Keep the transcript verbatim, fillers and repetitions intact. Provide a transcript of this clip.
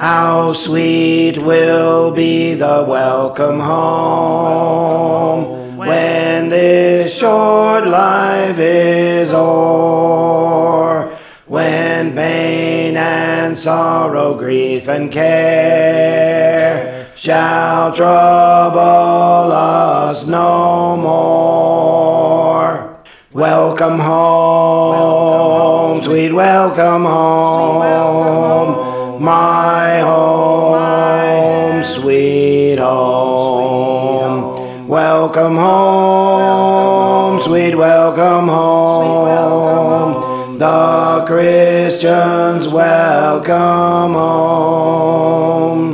How sweet will be the welcome home when this short life is o'er, when pain and sorrow, grief and care shall trouble us no more. Welcome home, sweet welcome home, my home, sweet home. Welcome home, sweet welcome home. The Christians welcome home.